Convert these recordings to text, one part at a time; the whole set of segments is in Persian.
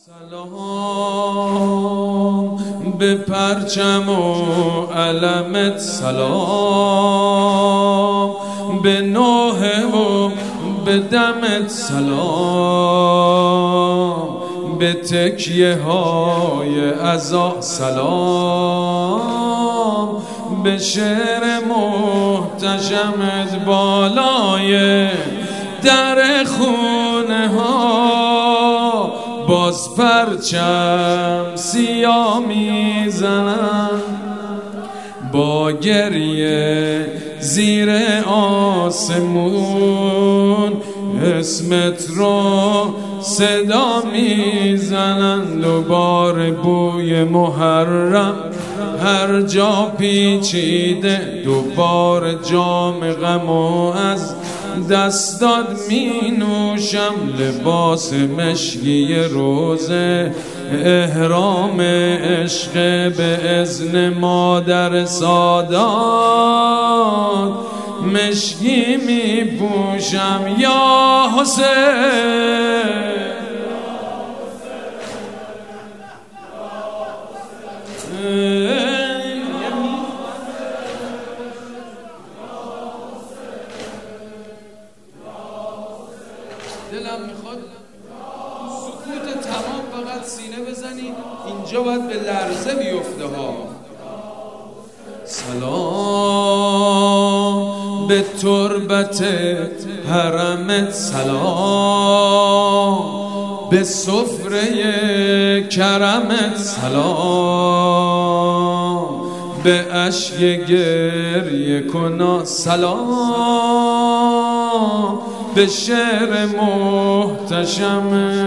سلام به پرچم و علمت، سلام به نوحه و به دمت، سلام به تکیه های عزا، سلام به شعر محتشمت بالای در خونه ها. باز پرچم سیاه میزنن با گریه زیر آسمون، اسمت رو صدا میزنن. دوباره بوی محرم هر جا پیچیده، دوباره جام غمو از دست داد می نوشم. لباس مشکی روزه احرام عشق به اذن مادر سادات، مشکی می پوشم یا حسین. دلم میخواد سکوت تمام فقط سینه بزنی، اینجا باید به لرزه بیفته ها. سلام به تربت حرمت، سلام به سفره کرمت، سلام به اشک گریه کنا، سلام به شعر محتشم.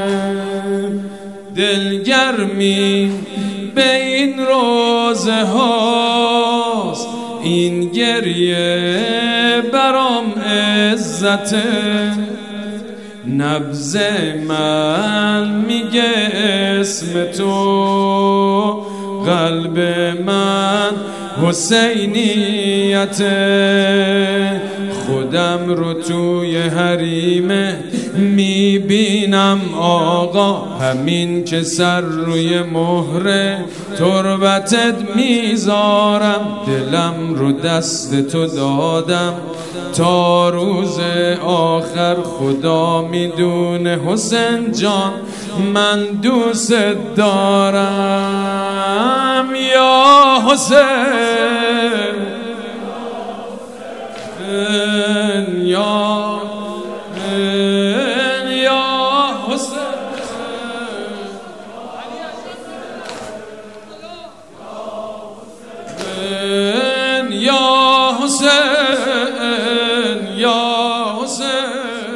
دلگرمی به این روزه هاست، این گریه برام عزته. نبض من میگه اسم تو، قلب من حسینیته. خودم رو توی حریمه میبینم آقا، همین که سر روی مهر تربتت میذارم. دلم رو دست تو دادم تا روز آخر، خدا میدونه حسین جان من دوست دارم یا حسین. یا حسین، یا حسین، یا حسین.